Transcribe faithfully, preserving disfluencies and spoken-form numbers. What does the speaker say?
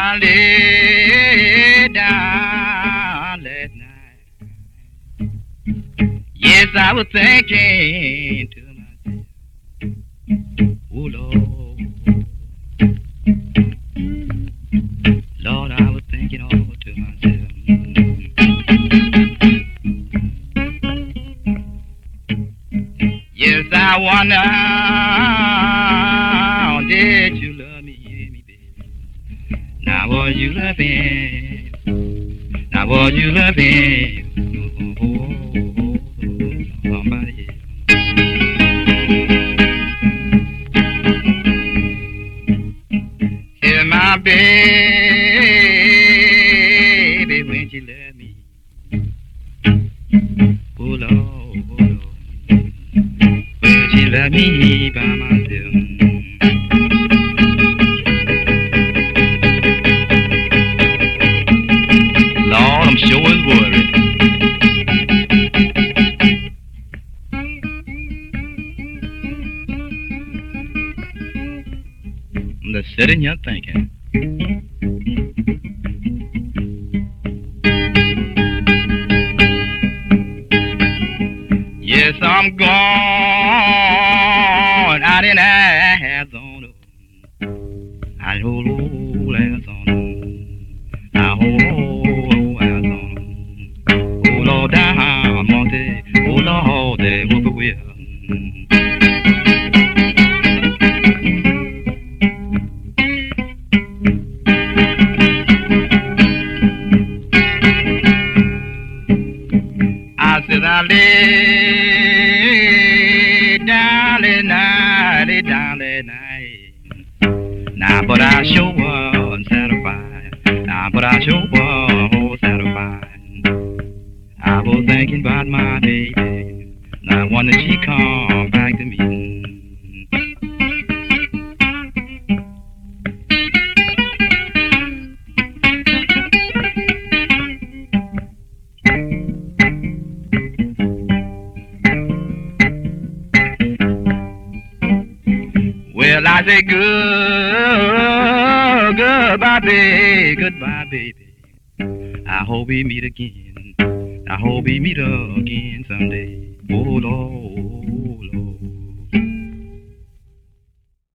I lay down last night, yes, I was thinking to myself, oh Lord, Lord, I was thinking all to myself. Yes, I wonder, did you love me, baby? Now was you loving? Now was you loving? Oh, oh, oh, oh, somebody else. Tell my baby when she left me. Oh Lord, oh Lord, when she left me by myself. Lord, I'm sure is worried. I'm just sitting here thinking. Yes, I'm gone out in Arizona. I hold Arizona. I hold Arizona. Oh Lord, down Monte. Oh Lord, they whoop away. I said I lay down last night, lay down last night. Now, but I sure was satisfied. Now, but I sure was satisfied. I was thinking about my baby. Now, when did she come back to me? Well, I say good, goodbye, baby, goodbye, baby. I hope we meet again. I hope we meet again someday. Oh Lord.